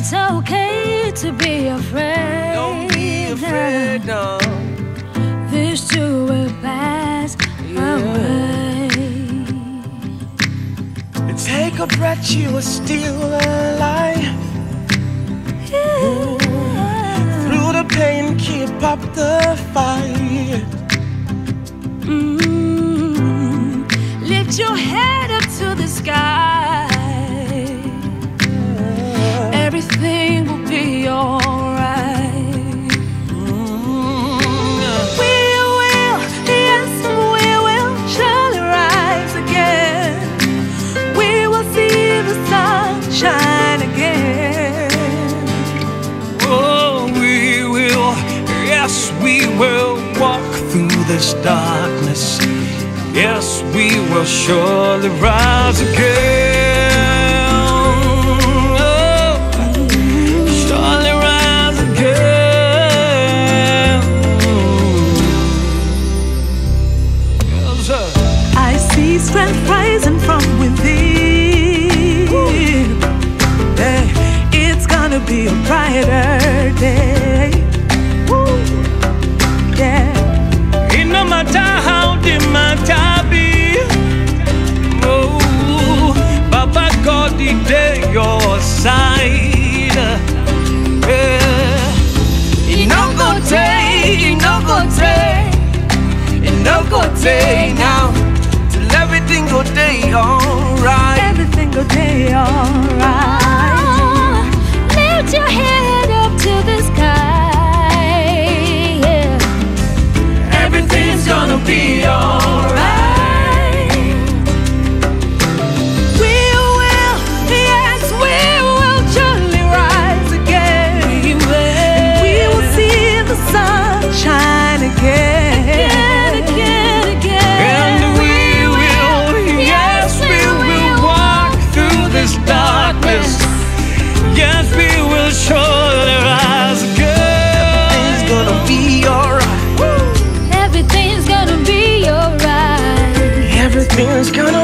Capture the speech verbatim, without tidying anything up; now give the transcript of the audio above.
It's okay to be afraid. Don't be afraid, no. This too will pass Yeah. away. Take a breath, you are still alive. Yeah. Through the pain, keep up the fight. Mm. Lift your head up to the sky. Everything will be alright. Mm. We will, yes, we will surely rise again. We will see the sun shine again. Oh, we will, yes, we will walk through this darkness. Yes, we will surely rise again. Oh, surely rise again. Yes, sir. I see strength rising from within. Hey, it's gonna be a brighter day. Woo. Yeah. It no matter how the matter be. Oh, Baba God, the day your side. Yeah. It no go take, it no go take, it no go take now. Till everything go day alright. Everything go day alright. Lift your head up to the sky. Yeah. Everything's gonna be alright. We will, yes, we will surely rise again. We will. We will see the sun shine again. Again, again, again. And we will, yes, we will walk through this darkness. Yes, we will surely rise again. Everything's gonna be alright. Everything's gonna be alright. Everything's gonna